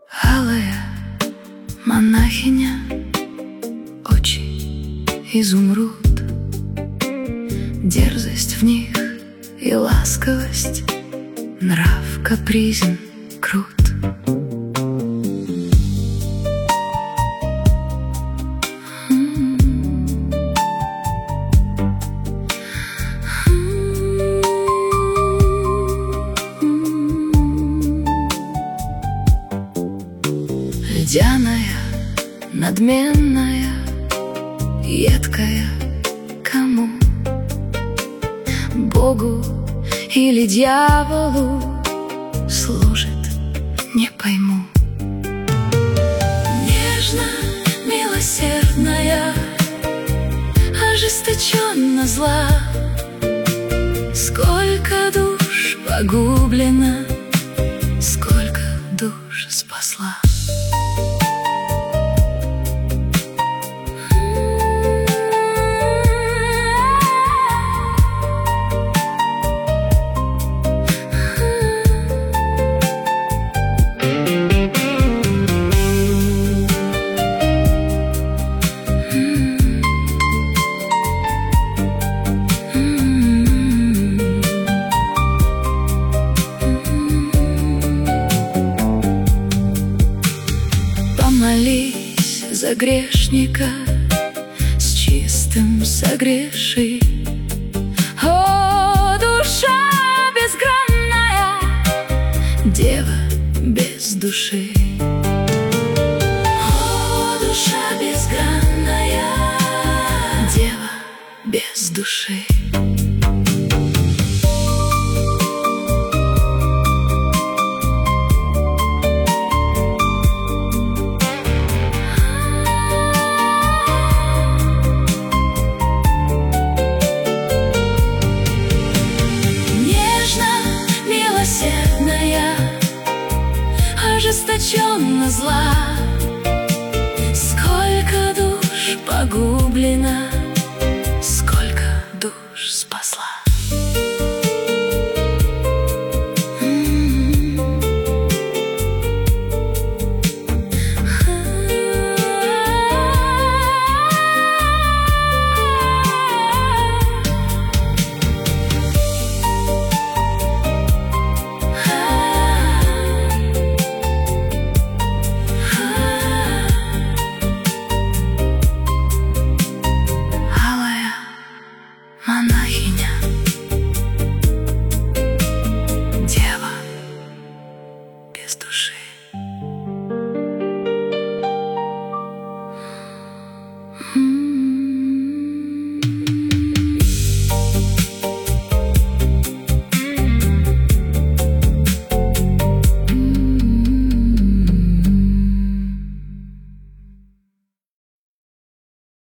Алая монахиня, очи изумруд, дерзость в них и ласковость, нрав капризен, крут. Ледяная, надменная, едкая кому? Богу или дьяволу служит, не пойму. Нежно, милосердная, ожесточенно зла, сколько душ погублено, сколько душ спасла. Помолись за грешника, с чистым согреши. О, душа безгранная, дева без души. О, душа безгранная, дева без души. Милосердная, ожесточенно зла, сколько душ погублено, сколько душ спасла. Монахиня.